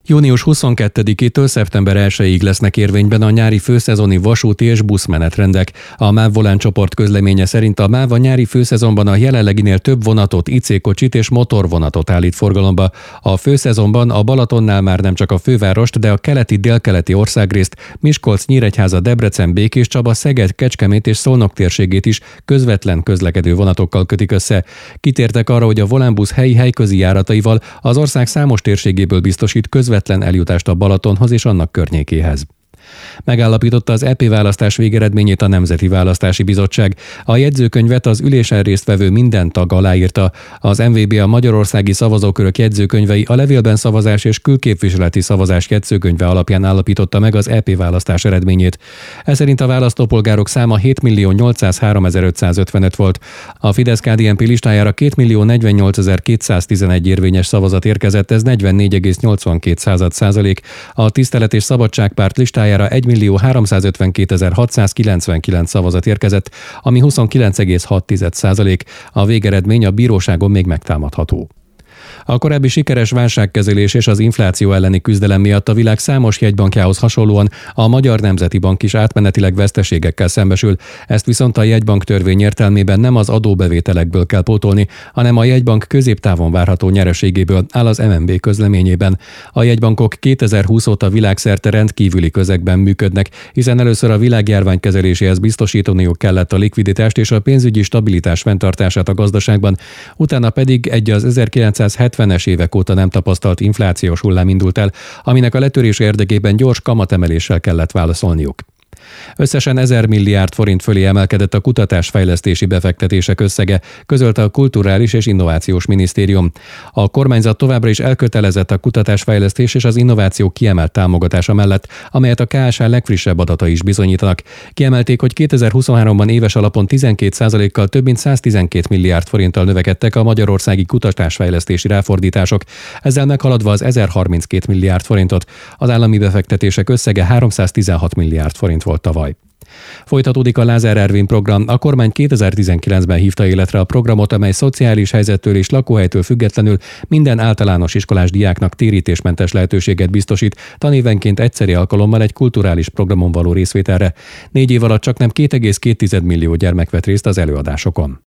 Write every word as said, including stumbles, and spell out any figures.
Június huszonkettedikétől szeptember elsejéig lesznek érvényben a nyári főszezoni vasúti és buszmenetrendek. A MÁV Volán csoport közleménye szerint a MÁV a nyári főszezonban a jelenleginél több vonatot, i cé kocsit és motorvonatot állít forgalomba. A főszezonban a Balatonnál már nem csak a fővárost, de a keleti-délkeleti országrészt, Miskolc, Nyíregyháza, Debrecen, Békéscsaba, Szeged, Kecskemét és Szolnok térségét is közvetlen közlekedő vonatokkal kötik össze. Kitértek arra, hogy a Volánbusz helyi helyközi járataival az ország számos térségéből biztosít közvetlen eljutást a Balatonhoz és annak környékéhez. Megállapította az é pé választás végeredményét a Nemzeti Választási Bizottság. A jegyzőkönyvet az ülésen résztvevő minden tag aláírta. Az em vé bé a magyarországi szavazókörök jegyzőkönyvei a levélben szavazás és külképviseleti szavazás jegyzőkönyve alapján állapította meg az é pé választás eredményét. Ez szerint a választópolgárok száma hétmillió nyolcszázháromezer-ötszázötvenöt volt. A Fidesz-ká dé en pé listájára kétmillió negyvennyolcezer-kétszáztizenegy érvényes szavazat érkezett, ez negyvennégy egész nyolcvankét százalék. A Tisztelet és Szabadság párt listájára egymillió háromszázötvenkétezer-hatszázkilencvenkilenc szavazat érkezett, ami huszonkilenc egész hat százalék. A végeredmény a bíróságon még megtámadható. A korábbi sikeres válságkezelés és az infláció elleni küzdelem miatt a világ számos jegybankjához hasonlóan a Magyar Nemzeti Bank is átmenetileg veszteségekkel szembesül. Ezt viszont a jegybank törvény értelmében nem az adóbevételekből kell pótolni, hanem a jegybank középtávon várható nyereségéből, áll az em en bé közleményében. A jegybankok kétezer-húsz óta világszerte rendkívüli közegben működnek, hiszen először a világjárvány kezeléséhez biztosítaniuk kellett a likviditást és a pénzügyi stabilitás fenntartását a gazdaságban, utána pedig egy az ezerkilencszázhetvenes évek óta nem tapasztalt inflációs hullám indult el, aminek a letörése érdekében gyors kamatemeléssel kellett válaszolniuk. Összesen ezer milliárd forint fölé emelkedett a kutatásfejlesztési befektetések összege, közölte a Kulturális és Innovációs Minisztérium. A kormányzat továbbra is elkötelezett a kutatásfejlesztés és az innováció kiemelt támogatása mellett, amelyet a ká es há legfrissebb adatai is bizonyítanak. Kiemelték, hogy kétezer-huszonháromban éves alapon tizenkét százalékkal több mint száztizenkét milliárd forinttal növekedtek a magyarországi kutatásfejlesztési ráfordítások, ezzel meghaladva az ezerharminckét milliárd forintot. Az állami befektetések összege háromszáztizenhat milliárd forint volt tavaly. Folytatódik a Lázár Ervin program. A kormány kétezer-tizenkilencben hívta életre a programot, amely szociális helyzettől és lakóhelytől függetlenül minden általános iskolás diáknak térítésmentes lehetőséget biztosít, tanévenként egyszeri alkalommal egy kulturális programon való részvételre. Négy év alatt csaknem két egész két millió gyermek vett részt az előadásokon.